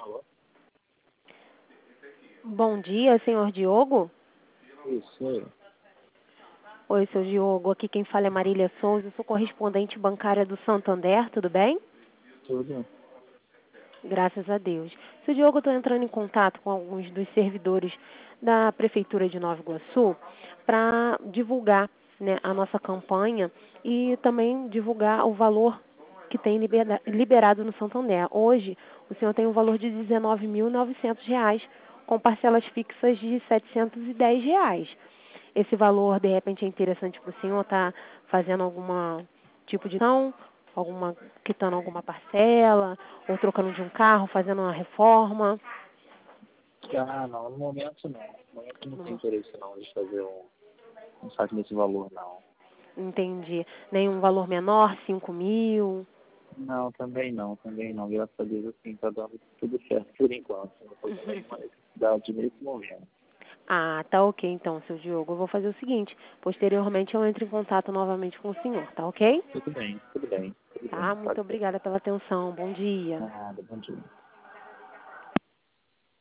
Alô? Bom dia, senhor Diogo. Isso aí. Oi, seu Diogo. Aqui quem fala é Marília Souza. Eu sou correspondente bancária do Santander, tudo bem? Tudo? Graças a Deus. Seu Diogo, eu estou entrando em contato com alguns dos servidores da Prefeitura de Nova Iguaçu para divulgar, né, a nossa campanha e também divulgar o valor que tem liberado no Santander. Hoje, o senhor tem um valor de R$ 19.900, com parcelas fixas de R$ 710. Esse valor, de repente, é interessante para o senhor estar fazendo alguma tipo de ação, quitando alguma parcela, ou trocando de um carro, fazendo uma reforma. Ah, não, no momento não. No momento não tem interesse não de fazer um saque desse valor, não. Entendi. Nenhum valor menor, 5.000. Não, também não. Graças a Deus, assim, tá dando tudo certo por enquanto. Não tô tendo nenhuma necessidade nesse momento. Ah, tá ok então, seu Diogo. Eu vou fazer o seguinte, posteriormente eu entro em contato novamente com o senhor, tá ok? Tudo bem, tudo bem, tudo bem. Tá, Pode muito ser. obrigada pela atenção. Bom dia. Nada, bom dia.